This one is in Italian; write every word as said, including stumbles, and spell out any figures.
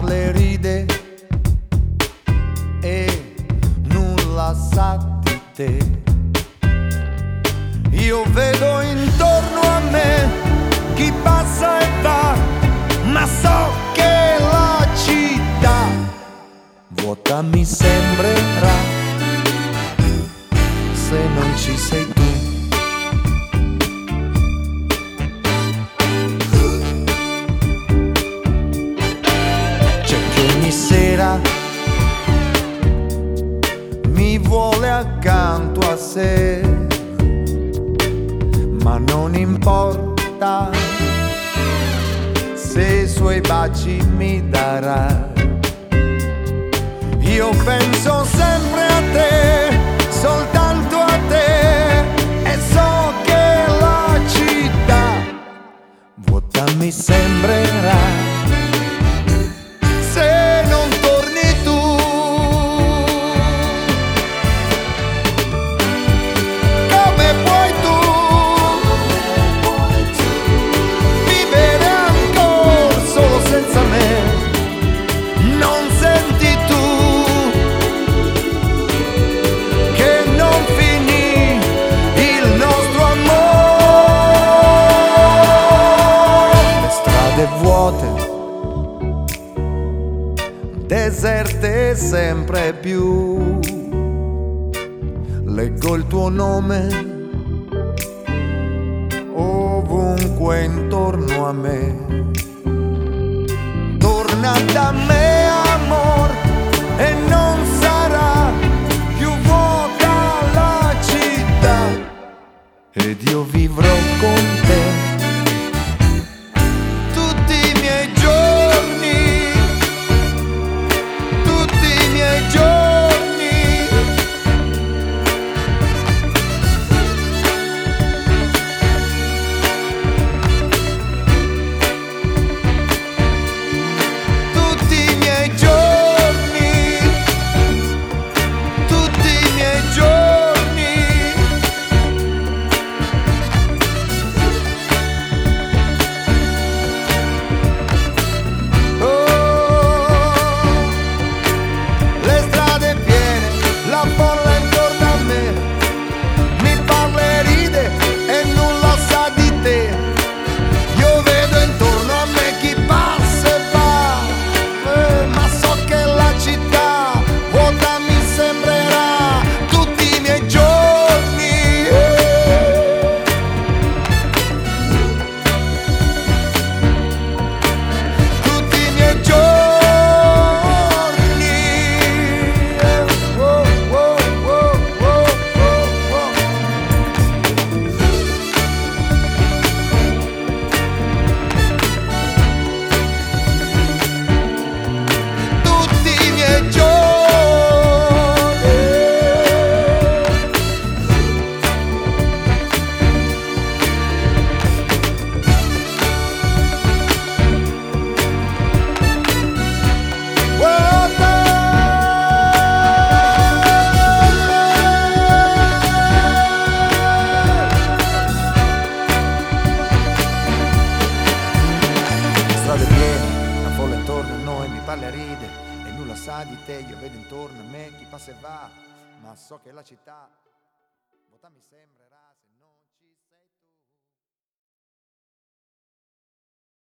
parla e ride e nulla sa di te. Io vedo intorno a me chi passa e va, ma so che la città vuota mi sembrerà se non ci sei tu. C'è chi ogni sera mi vuole accanto a sé, ma non importa se i suoi baci mi darà. Io penso sempre a te, soltanto a te, e so che la città vuota mi sembrerà se non torni tu. Come puoi tu vivere ancora solo senza me? Non senti tu che non finì il nostro amore? Le strade vuote, deserte sempre più, leggo il tuo nome ovunque intorno a me. Torna da me, amor, e non sarà più vuota la città, ed io vivrò con te tutti i miei giorni, tutti i miei giorni. Tutti i miei giorni, tutti i miei giorni. Oh, le strade piene, la folla intorno a me, mi parla e ride e nulla sa di te. Io vedo intorno a me chi passa e va, eh, ma so che la città vuota mi sembrerà tutti i miei giorni. eh. Tutti i miei giorni. eh. Oh, oh, oh, oh, oh, oh. Tutti i miei giorni. Strade piene, la folla intorno a noi mi parla e ride e nulla sa di te. Io vedo intorno a me chi passa e va, ma so che la città vuota mi sembrerà.